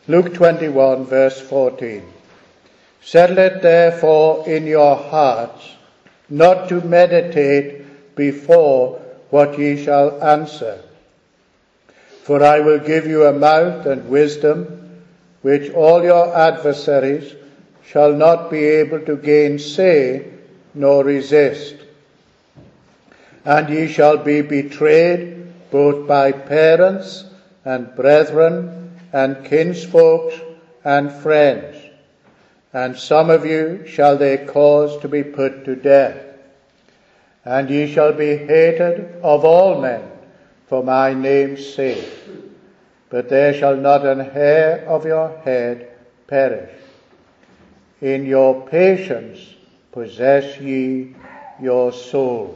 Luke 21, verse 14. Settle it therefore in your hearts, not to meditate before what ye shall answer. For I will give you a mouth and wisdom, which all your adversaries shall not be able to gainsay nor resist. And ye shall be betrayed both by parents and brethren and kinsfolks and friends. And some of you shall they cause to be put to death. And ye shall be hated of all men for my name's sake. But there shall not an hair of your head perish. In your patience possess ye your souls.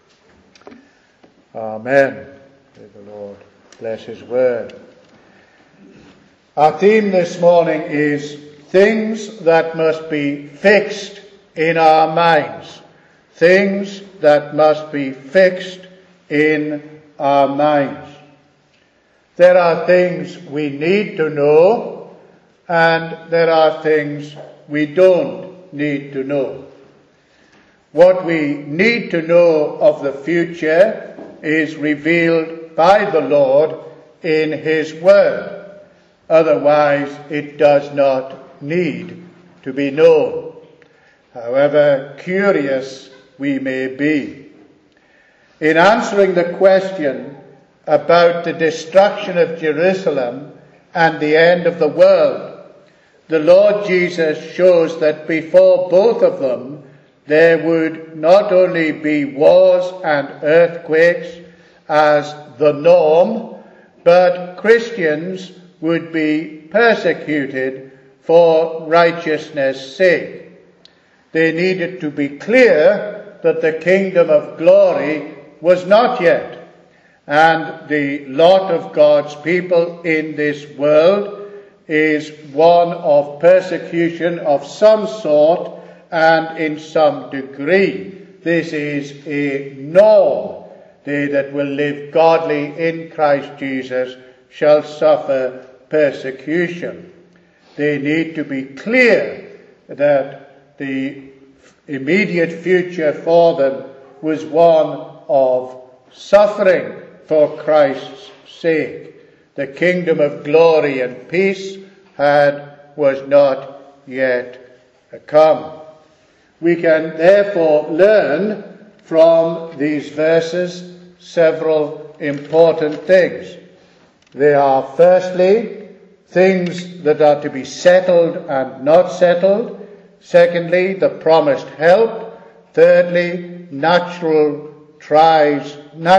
Amen. May the Lord bless his word. Our theme this morning is things that must be fixed in our minds. Things that must be fixed in our minds. There are things we need to know, and there are things we don't need to know. What we need to know of the future is revealed by the Lord in his word. Otherwise, it does not need to be known, however curious we may be. In answering the question about the destruction of Jerusalem and the end of the world, the Lord Jesus shows that before both of them there would not only be wars and earthquakes as the norm, but Christians would be persecuted for righteousness' sake. They needed to be clear that the kingdom of glory was not yet, and the lot of God's people in this world is one of persecution of some sort and in some degree. This is a norm. They that will live godly in Christ Jesus shall suffer persecution. They need to be clear that the immediate future for them was one of suffering for Christ's sake. The kingdom of glory and peace was not yet come. We can therefore learn from these verses several important things. They are, firstly, things that are to be settled and not settled. Secondly, the promised help. Thirdly, natural ties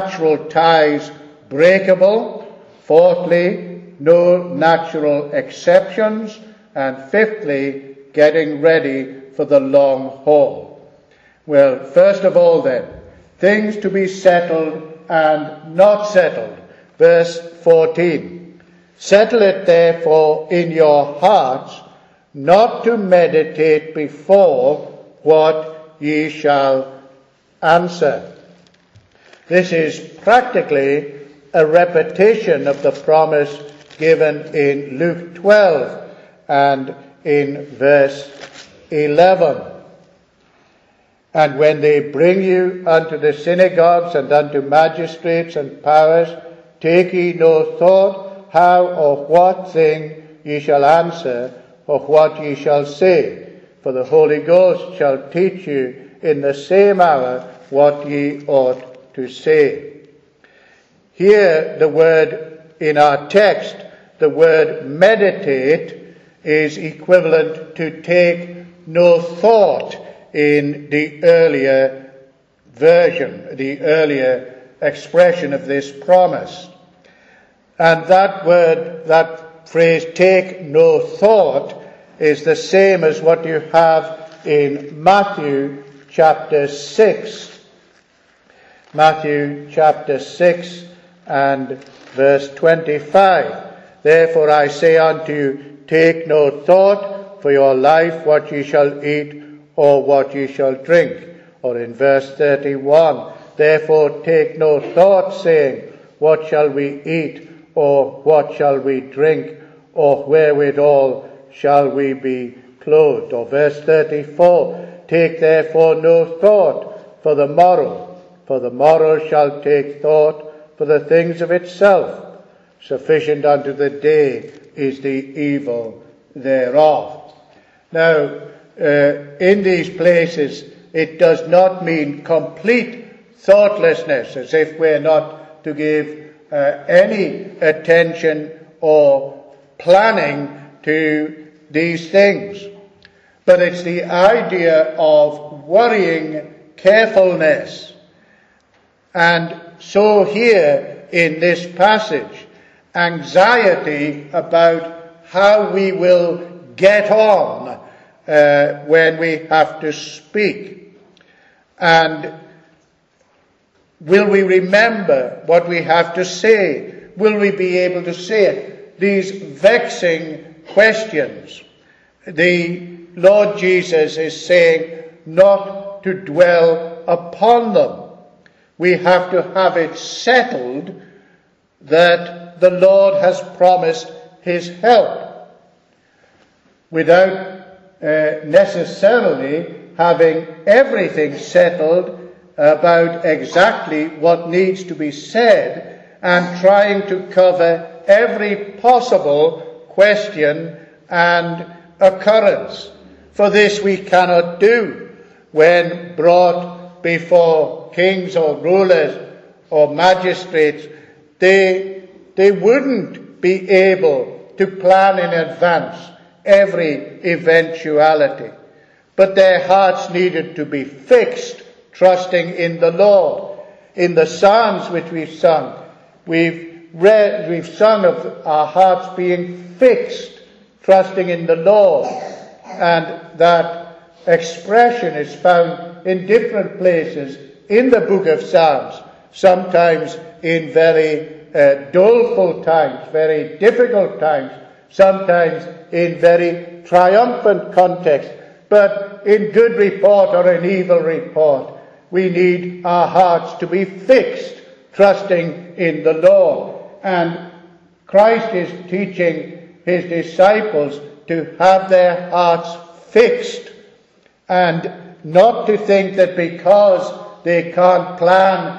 breakable. Fourthly, no natural exceptions. And fifthly, getting ready for the long haul. Well, first of all then, things to be settled and not settled. Verse 14. Settle it therefore in your hearts, not to meditate before what ye shall answer. This is practically a repetition of the promise given in Luke 12 and in verse 11. And when they bring you unto the synagogues and unto magistrates and powers, take ye no thought how or what thing ye shall answer, or what ye shall say. For the Holy Ghost shall teach you in the same hour what ye ought to say. Here, the word in our text, the word meditate, is equivalent to take no thought in the earlier version, the earlier expression of this promise. And that word, that phrase, take no thought, is the same as what you have in Matthew chapter 6. Matthew chapter 6 and verse 25. Therefore I say unto you, take no thought for your life, what ye shall eat or what ye shall drink. Or in verse 31, therefore take no thought, saying, what shall we eat, or what shall we drink, or wherewithal shall we be clothed? Or verse 34, take therefore no thought for the morrow shall take thought for the things of itself. Sufficient unto the day is the evil thereof. Now, in these places, it does not mean complete thoughtlessness, as if we're not to give any attention or planning to these things. But it's the idea of worrying carefulness. And so here in this passage, anxiety about how we will get on when we have to speak. And will we remember what we have to say? Will we be able to say it? These vexing questions. The Lord Jesus is saying not to dwell upon them. We have to have it settled that the Lord has promised his help, without necessarily having everything settled about exactly what needs to be said and trying to cover every possible question and occurrence. For this we cannot do when brought before kings or rulers or magistrates. They wouldn't be able to plan in advance every eventuality. But their hearts needed to be fixed, trusting in the Lord. In the Psalms which we've sung, we've sung of our hearts being fixed, trusting in the Lord. And that expression is found in different places in the book of Psalms, sometimes in very doleful times, very difficult times, sometimes in very triumphant context. But in good report or in evil report, we need our hearts to be fixed, trusting in the Lord. And Christ is teaching his disciples to have their hearts fixed, and not to think that because they can't plan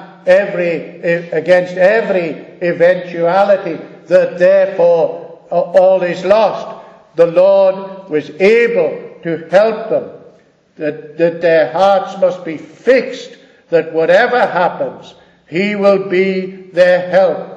against every eventuality, that therefore all is lost. The Lord was able to help them, that their hearts must be fixed, that whatever happens, he will be their help.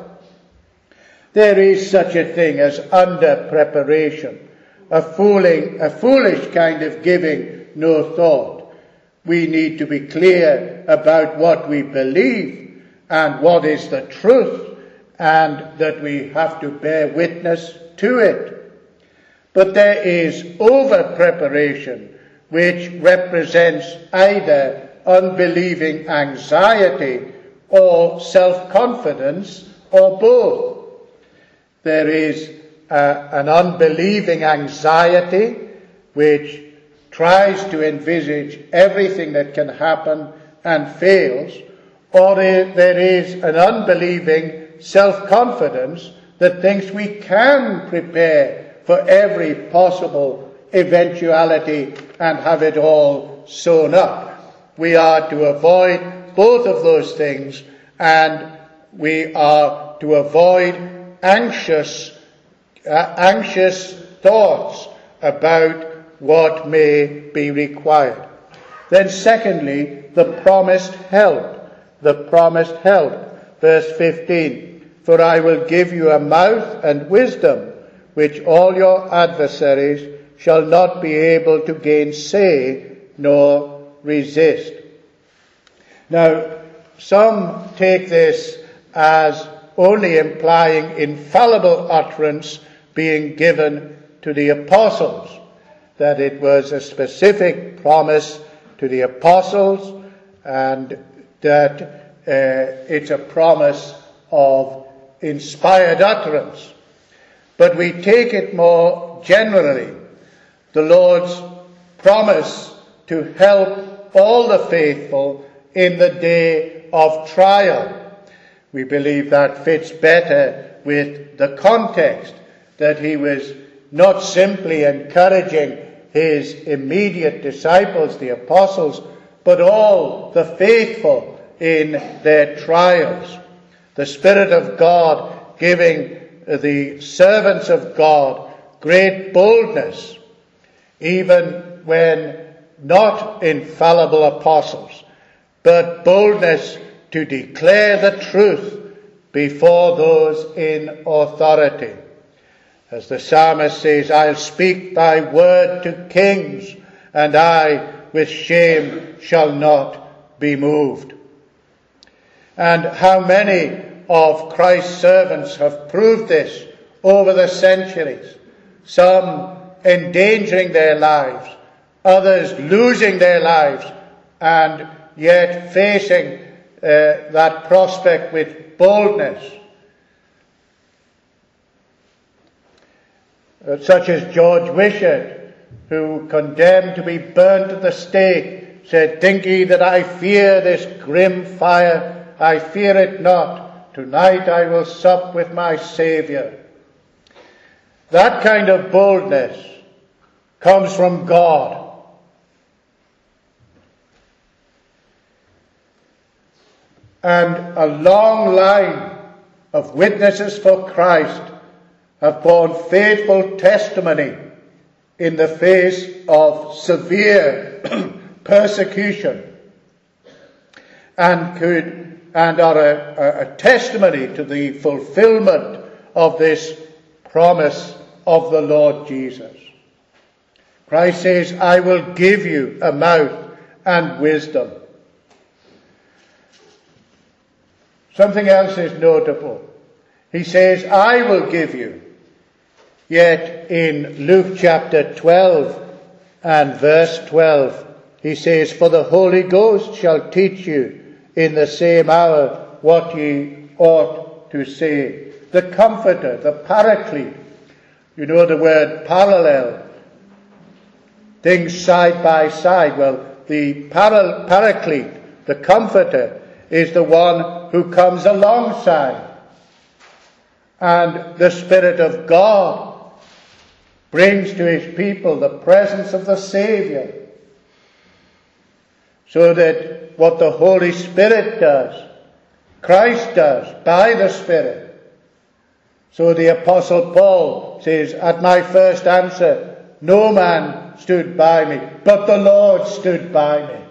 There is such a thing as under preparation, a foolish kind of giving no thought. We need to be clear about what we believe and what is the truth, and that we have to bear witness to it. But there is over preparation, which represents either unbelieving anxiety or self-confidence, or both. There is an unbelieving anxiety which tries to envisage everything that can happen and fails, or there is an unbelieving self-confidence that thinks we can prepare for every possible eventuality and have it all sewn up. We are to avoid both of those things, and we are to avoid anxious thoughts about what may be required. Then secondly, the promised help. The promised help. Verse 15. For I will give you a mouth and wisdom, which all your adversaries shall not be able to gainsay nor resist. Now, some take this as only implying infallible utterance being given to the apostles, that it was a specific promise to the apostles, and that it's a promise of inspired utterance. But we take it more generally, the Lord's promise to help all the faithful in the day of trial. We believe that fits better with the context. that he was not simply encouraging his immediate disciples, the apostles, but all the faithful in their trials. The Spirit of God giving the servants of God great boldness, even when not infallible apostles, but boldness to declare the truth before those in authority. As the psalmist says, I'll speak thy word to kings, and I with shame shall not be moved. And how many of Christ's servants have proved this over the centuries, some endangering their lives, others losing their lives, and yet facing that prospect with boldness. Such as George Wishart, who, condemned to be burnt at the stake, said, "Think ye that I fear this grim fire? I fear it not. Tonight I will sup with my Saviour." That kind of boldness comes from God. And a long line of witnesses for Christ have borne faithful testimony in the face of severe persecution, and are a testimony to the fulfillment of this promise of the Lord Jesus. Christ says, "I will give you a mouth and wisdom." Something else is notable. He says, "I will give you." Yet in Luke chapter 12 and verse 12, he says, "For the Holy Ghost shall teach you in the same hour what ye ought to say." The Comforter, the Paraclete. You know the word parallel. Things side by side. Well, the Paraclete, the Comforter, is the one who comes alongside. And the Spirit of God brings to his people the presence of the Saviour. So that what the Holy Spirit does, Christ does by the Spirit. So the Apostle Paul says, "At my first answer, no man stood by me, but the Lord stood by me."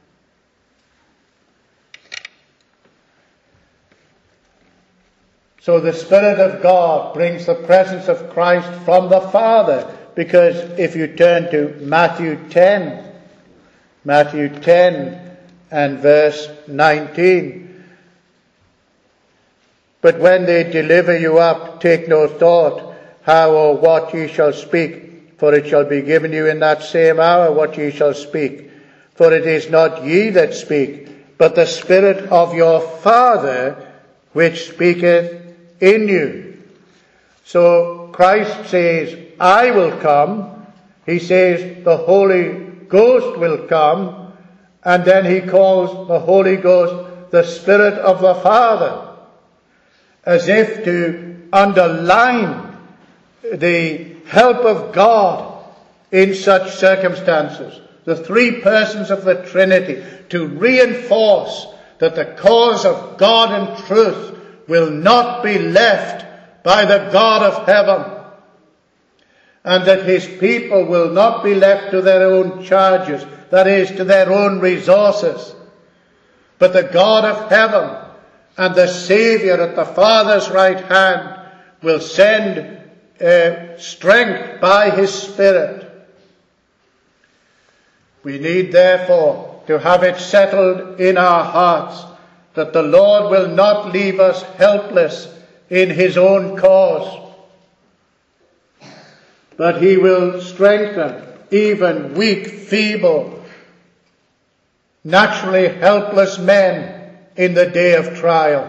So the Spirit of God brings the presence of Christ from the Father, because if you turn to Matthew 10 and verse 19, "But when they deliver you up, take no thought how or what ye shall speak, for it shall be given you in that same hour what ye shall speak. For it is not ye that speak, but the Spirit of your Father which speaketh in you." So Christ says, "I will come." He says the Holy Ghost will come. And then he calls the Holy Ghost the Spirit of the Father, as if to underline the help of God in such circumstances. The three persons of the Trinity, to reinforce that the cause of God and truth will not be left by the God of heaven, and that his people will not be left to their own charges, that is, to their own resources, but the God of heaven and the Saviour at the Father's right hand will send strength by his Spirit. We need therefore to have it settled in our hearts that the Lord will not leave us helpless in his own cause, but he will strengthen even weak, feeble, naturally helpless men in the day of trial.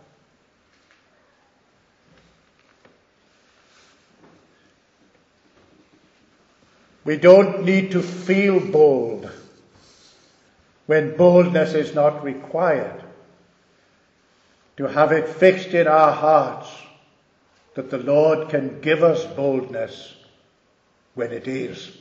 We don't need to feel bold when boldness is not required. To have it fixed in our hearts that the Lord can give us boldness when it is.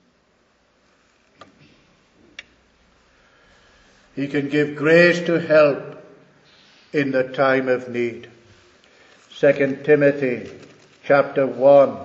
He can give grace to help in the time of need. 2 Timothy chapter 1.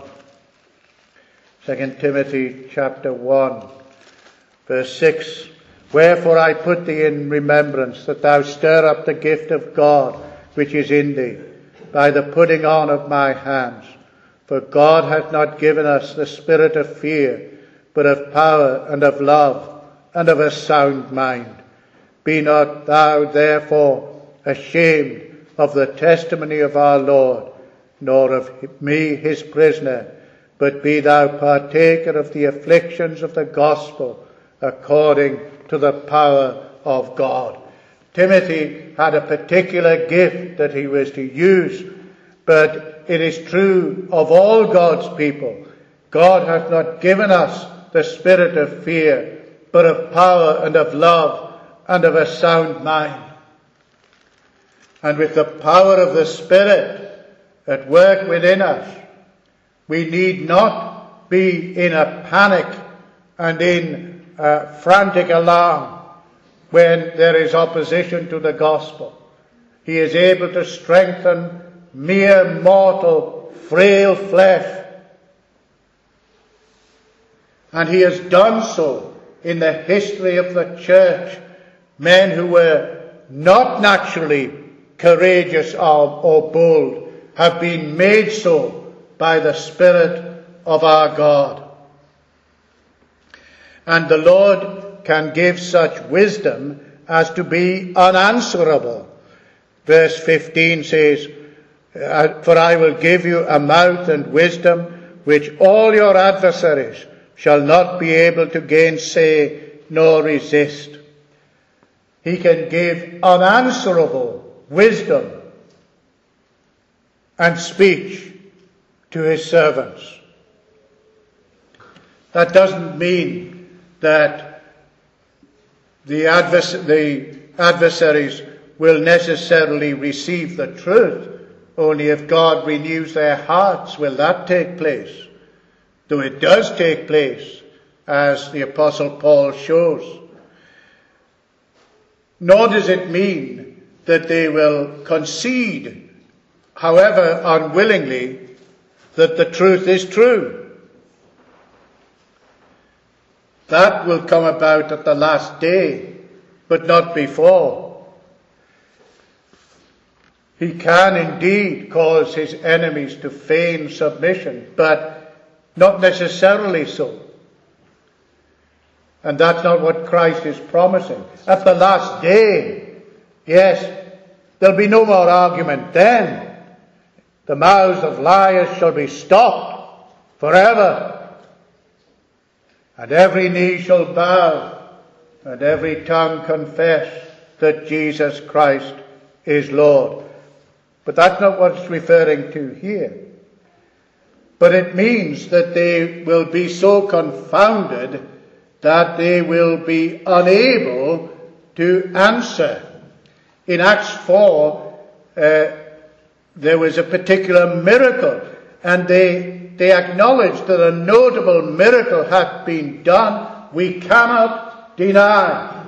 2 Timothy chapter 1, verse 6. Wherefore I put thee in remembrance, that thou stir up the gift of God which is in thee, by the putting on of my hands. For God hath not given us the spirit of fear, but of power and of love and of a sound mind. Be not thou therefore ashamed of the testimony of our Lord, nor of me his prisoner, but be thou partaker of the afflictions of the gospel, according to the power of God. Timothy had a particular gift that he was to use, but it is true of all God's people. God hath not given us the spirit of fear, but of power and of love and of a sound mind. And with the power of the Spirit at work within us, we need not be in a panic and in frantic alarm when there is opposition to the gospel. He is able to strengthen mere mortal, frail flesh. And he has done so in the history of the church. Men who were not naturally courageous or bold have been made so by the Spirit of our God. And the Lord can give such wisdom as to be unanswerable. Verse 15 says, For I will give you a mouth and wisdom which all your adversaries shall not be able to gainsay nor resist. He can give unanswerable wisdom and speech to his servants. That doesn't mean that the adversaries will necessarily receive the truth. Only if God renews their hearts will that take place. Though it does take place, as the Apostle Paul shows. Nor does it mean that they will concede, however unwillingly, that the truth is true. That will come about at the last day, but not before. He can indeed cause his enemies to feign submission, but not necessarily so. And that's not what Christ is promising. At the last day, yes, there'll be no more argument then. The mouths of liars shall be stopped forever. And every knee shall bow, and every tongue confess that Jesus Christ is Lord. But that's not what it's referring to here. But it means that they will be so confounded that they will be unable to answer. In Acts 4, there was a particular miracle, and they acknowledged that a notable miracle had been done. We cannot deny.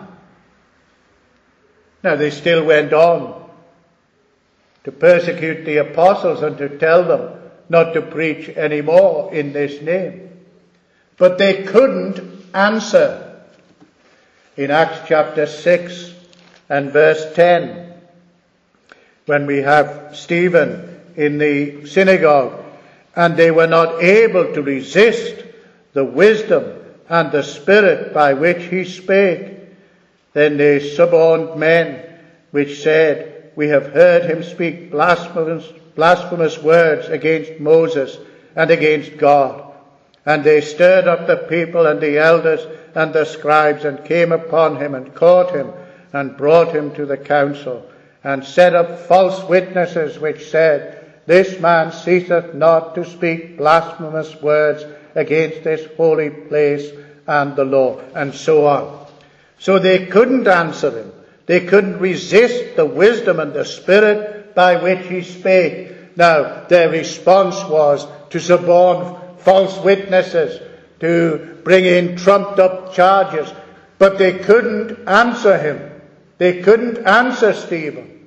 Now, they still went on to persecute the apostles and to tell them not to preach anymore in this name. But they couldn't answer. In Acts chapter 6 and verse 10, when we have Stephen in the synagogue, and they were not able to resist the wisdom and the spirit by which he spake, then they suborned men which said, We have heard him speak blasphemous words against Moses and against God. And they stirred up the people and the elders and the scribes, and came upon him and caught him and brought him to the council, and set up false witnesses which said, This man ceaseth not to speak blasphemous words against this holy place and the law, and so on. So they couldn't answer him. They couldn't resist the wisdom and the spirit by which he spake. Now, their response was to suborn false witnesses, to bring in trumped-up charges. But they couldn't answer him. They couldn't answer Stephen.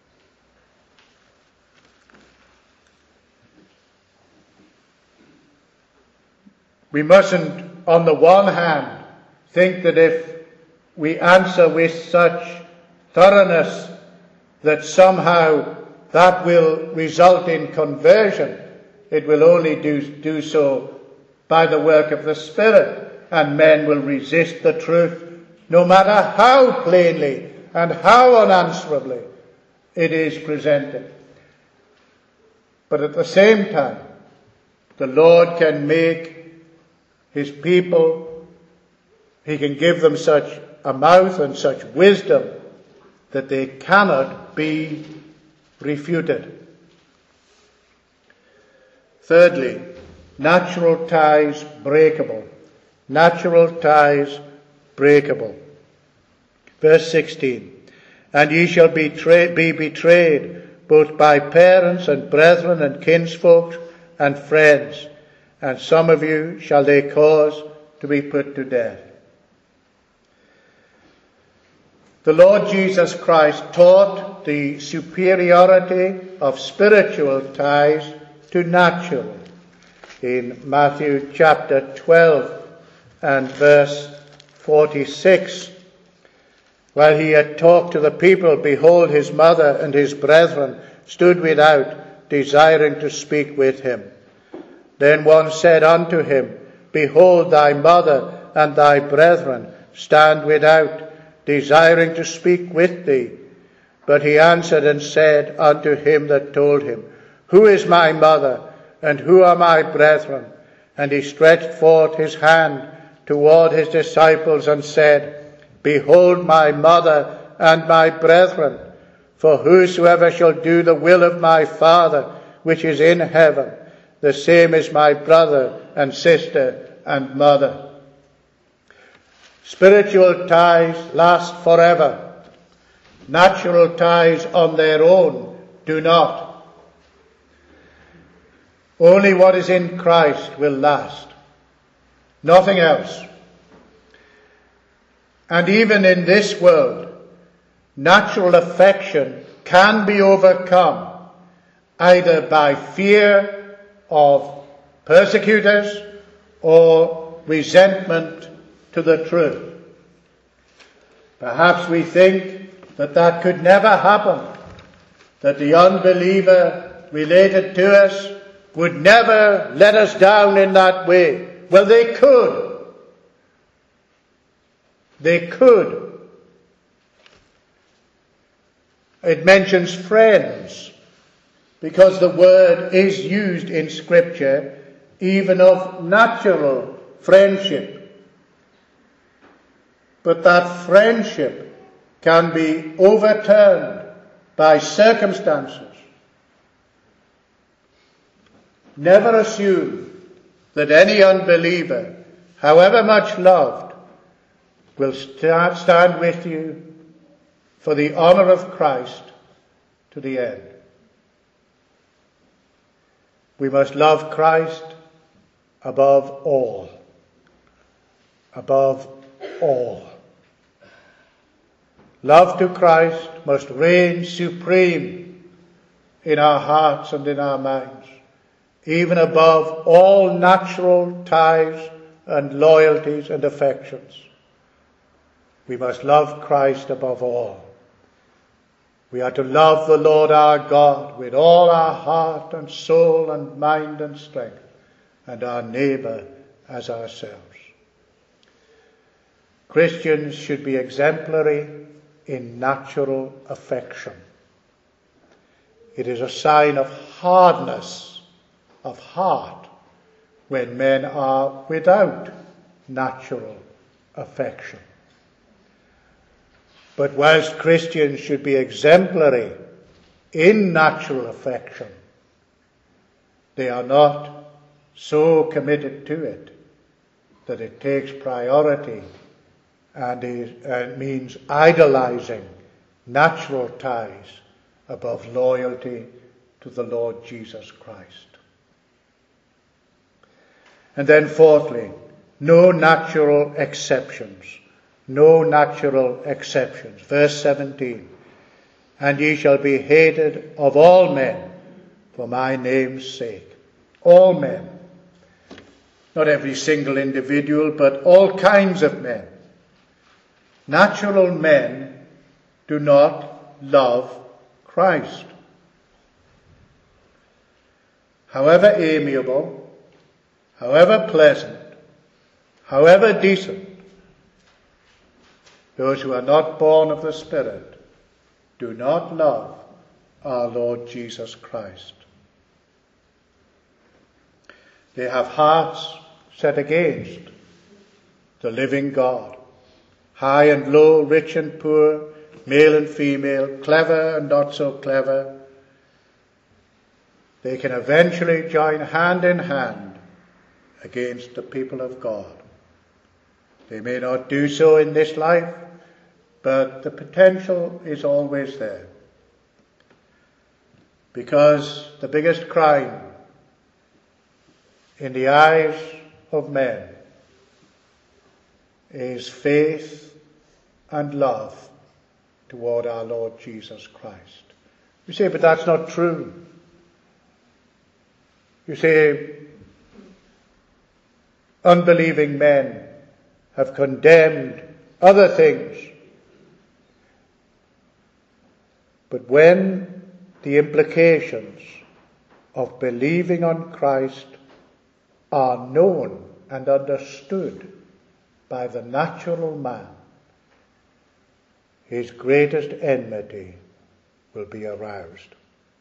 We mustn't, on the one hand, think that if we answer with such thoroughness that somehow that will result in conversion. It will only do so by the work of the Spirit, and men will resist the truth no matter how plainly and how unanswerably it is presented. But at the same time, the Lord can make his people, he can give them such a mouth and such wisdom that they cannot be refuted. Thirdly, natural ties breakable. Natural ties breakable. Verse 16. And ye shall be betrayed both by parents and brethren and kinsfolk and friends, and some of you shall they cause to be put to death. The Lord Jesus Christ taught the superiority of spiritual ties to natural in Matthew chapter 12 and verse 46. While he had talked to the people, behold, his mother and his brethren stood without, desiring to speak with him. Then one said unto him, Behold, thy mother and thy brethren stand without, desiring to speak with thee. But he answered and said unto him that told him, Who is my mother, and who are my brethren? And he stretched forth his hand toward his disciples and said, Behold my mother and my brethren. For whosoever shall do the will of my Father which is in heaven, the same is my brother and sister and mother. Spiritual ties last forever. Natural ties on their own do not. Only what is in Christ will last. Nothing else. And even in this world, natural affection can be overcome either by fear of persecutors or resentment to the truth. Perhaps we think that could never happen, that the unbeliever related to us would never let us down in that way. Well, they could. They could. It mentions friends, because the word is used in Scripture even of natural friendship. But that friendship can be overturned by circumstances. Never assume that any unbeliever, however much loved, will stand with you for the honor of Christ to the end. We must love Christ above all. Above all. Love to Christ must reign supreme in our hearts and in our minds, even above all natural ties and loyalties and affections. We must love Christ above all. We are to love the Lord our God with all our heart and soul and mind and strength, and our neighbor as ourselves. Christians should be exemplary in natural affection. It is a sign of hardness of heart when men are without natural affection. But whilst Christians should be exemplary in natural affection, they are not so committed to it that it takes priority and means idolizing natural ties above loyalty to the Lord Jesus Christ. And then fourthly, no natural exceptions. No natural exceptions. Verse 17. And ye shall be hated of all men for my name's sake. All men. Not every single individual, but all kinds of men. Natural men do not love Christ. However amiable, however pleasant, however decent, those who are not born of the Spirit do not love our Lord Jesus Christ. They have hearts set against the living God. High and low, rich and poor, male and female, clever and not so clever. They can eventually join hand in hand against the people of God. They may not do so in this life, but the potential is always there. Because the biggest crime in the eyes of men is faith and love toward our Lord Jesus Christ. You say, but that's not true. You say, unbelieving men have condemned other things. But when the implications of believing on Christ are known and understood by the natural man, his greatest enmity will be aroused.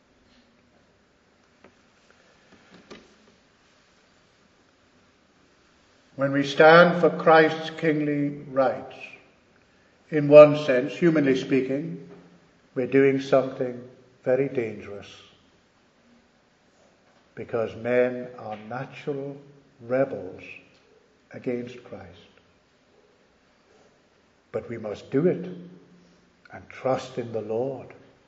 When we stand for Christ's kingly rights, in one sense, humanly speaking, we're doing something very dangerous, because men are natural rebels against Christ. But we must do it and trust in the Lord.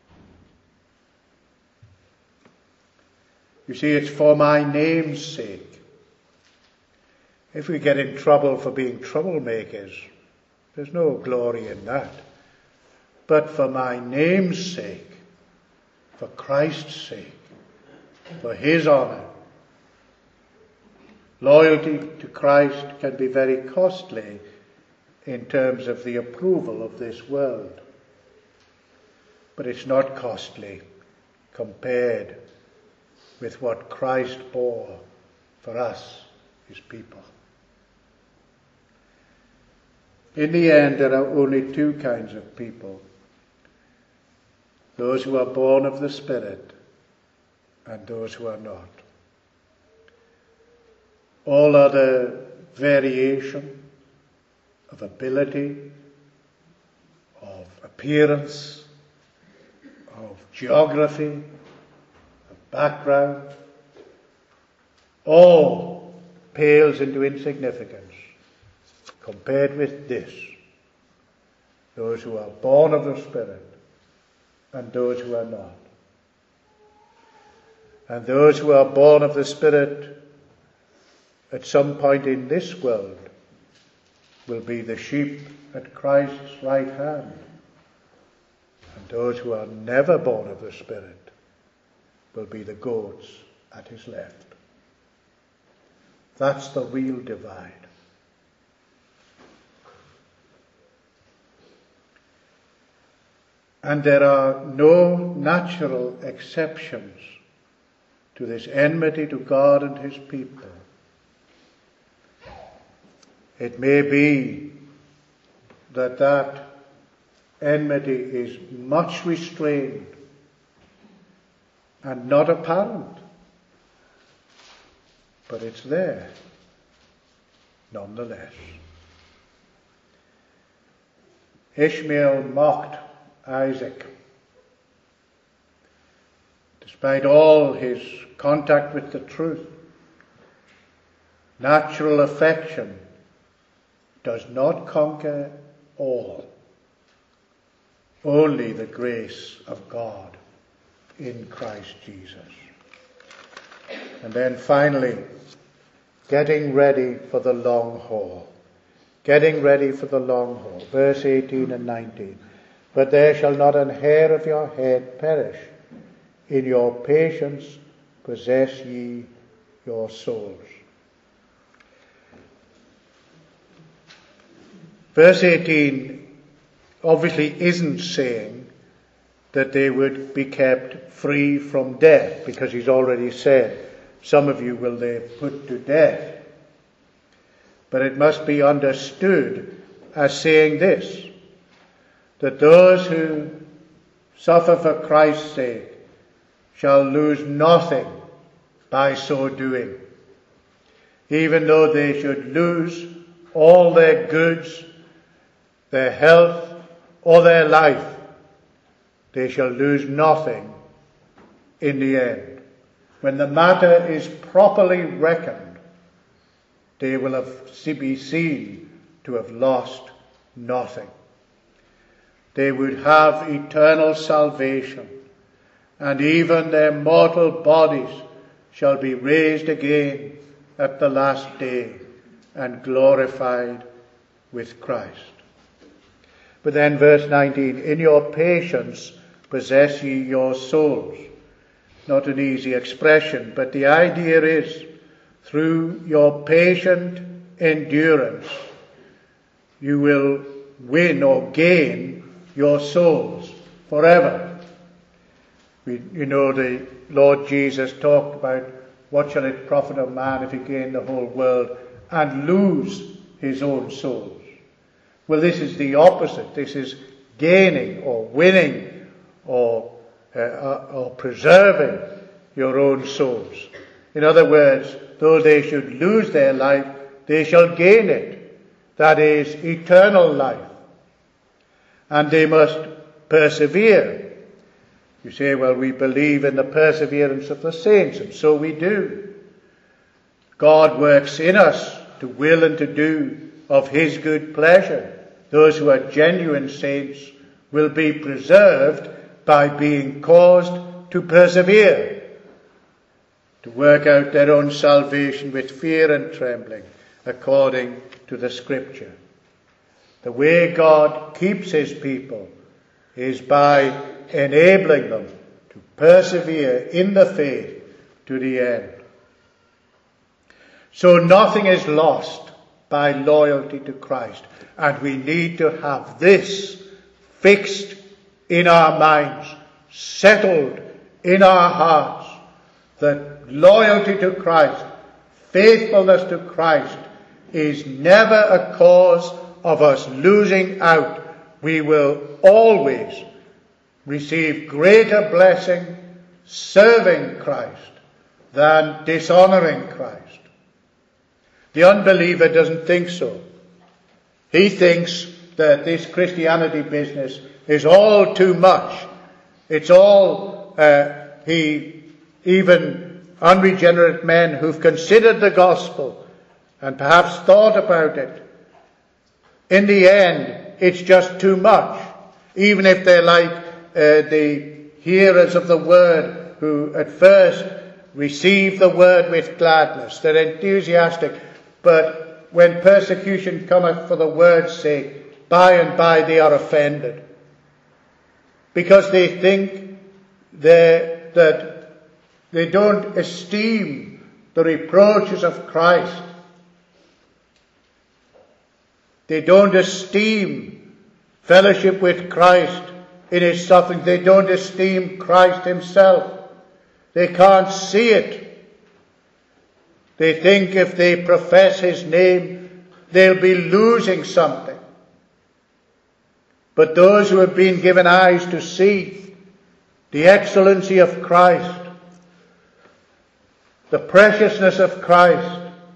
You see, it's for my name's sake. If we get in trouble for being troublemakers, there's no glory in that. But for my name's sake, for Christ's sake, for his honor, loyalty to Christ can be very costly in terms of the approval of this world. But it's not costly compared with what Christ bore for us, his people. In the end, there are only two kinds of people: those who are born of the Spirit and those who are not. All other variation of ability, of appearance, of geography, of background, all pales into insignificance compared with this: those who are born of the Spirit and those who are not. And those who are born of the Spirit at some point in this world will be the sheep at Christ's right hand. And those who are never born of the Spirit will be the goats at his left. That's the real divide. And there are no natural exceptions to this enmity to God and his people. It may be that that enmity is much restrained and not apparent, but it's there nonetheless. Ishmael mocked Isaac. Despite all his contact with the truth, natural affection does not conquer all. Only the grace of God in Christ Jesus. And then finally, getting ready for the long haul. Getting ready for the long haul. Verse 18 and 19. But there shall not an hair of your head perish. In your patience possess ye your souls. Verse 18 obviously isn't saying that they would be kept free from death, because he's already said, some of you will they put to death. But it must be understood as saying this, that those who suffer for Christ's sake shall lose nothing by so doing. Even though they should lose all their goods, their health, or their life, they shall lose nothing in the end. When the matter is properly reckoned, they will be seen to have lost nothing. They would have eternal salvation, and even their mortal bodies shall be raised again at the last day and glorified with Christ. But then verse 19, in your patience possess ye your souls. Not an easy expression, but the idea is, through your patient endurance, you will win or gain your souls forever. The Lord Jesus talked about, what shall it profit a man if he gain the whole world and lose his own souls? Well, this is the opposite. This is gaining or winning or preserving your own souls. In other words, though they should lose their life, they shall gain it. That is eternal life. And they must persevere. You say, well, we believe in the perseverance of the saints, and so we do. God works in us to will and to do of his good pleasure. Those who are genuine saints will be preserved by being caused to persevere, to work out their own salvation with fear and trembling, according to the Scripture. The way God keeps his people is by enabling them to persevere in the faith to the end. So nothing is lost by loyalty to Christ. And we need to have this fixed in our minds, settled in our hearts, that loyalty to Christ, faithfulness to Christ, is never a cause of us losing out. We will always receive greater blessing serving Christ than dishonoring Christ. The unbeliever doesn't think so. He thinks that this Christianity business is all too much. It's all, even unregenerate men who've considered the gospel and perhaps thought about it, in the end, it's just too much. Even if they're like the hearers of the word who at first receive the word with gladness, they're enthusiastic, but when persecution cometh for the word's sake, by and by they are offended, because they think that they don't esteem the reproaches of Christ. They don't esteem fellowship with Christ in his suffering. They don't esteem Christ himself. They can't see it. They think if they profess his name, they'll be losing something. But those who have been given eyes to see the excellency of Christ, the preciousness of Christ,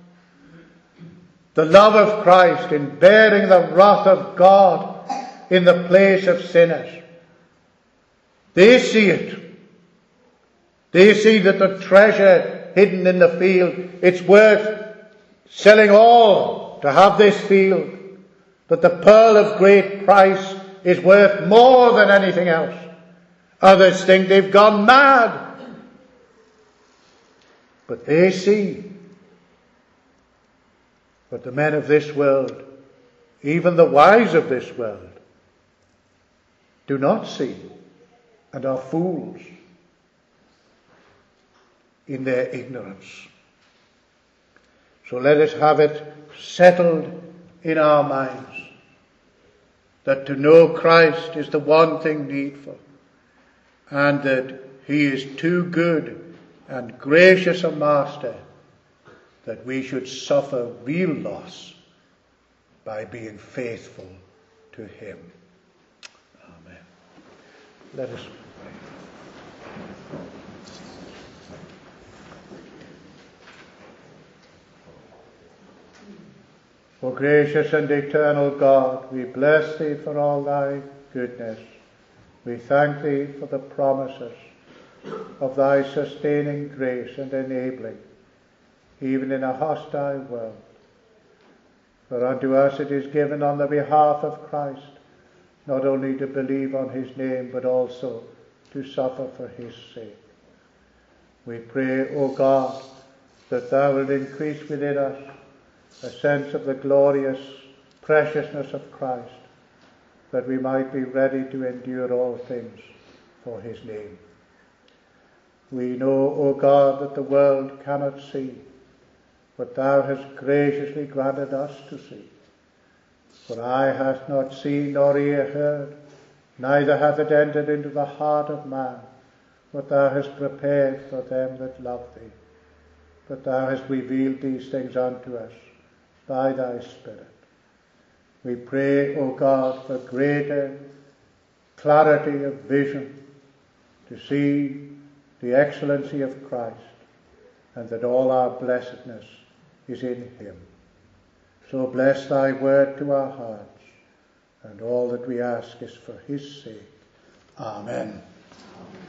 the love of Christ in bearing the wrath of God in the place of sinners, they see it. They see that the treasure hidden in the field, it's worth selling all to have this field. But the pearl of great price is worth more than anything else. Others think they've gone mad. But they see. But the men of this world, even the wise of this world, do not see and are fools in their ignorance. So let us have it settled in our minds that to know Christ is the one thing needful, and that he is too good and gracious a master that we should suffer real loss by being faithful to him. Amen. Let us pray. O gracious and eternal God, we bless thee for all thy goodness. We thank thee for the promises of thy sustaining grace and enabling, even in a hostile world. For unto us it is given on the behalf of Christ, not only to believe on his name, but also to suffer for his sake. We pray, O God, that thou wilt increase within us a sense of the glorious preciousness of Christ, that we might be ready to endure all things for his name. We know, O God, that the world cannot see, but thou hast graciously granted us to see. For eye hath not seen nor ear heard, neither hath it entered into the heart of man what thou hast prepared for them that love thee. But thou hast revealed these things unto us by thy Spirit. We pray, O God, for greater clarity of vision to see the excellency of Christ, and that all our blessedness is in him. So bless thy word to our hearts, and all that we ask is for his sake. Amen.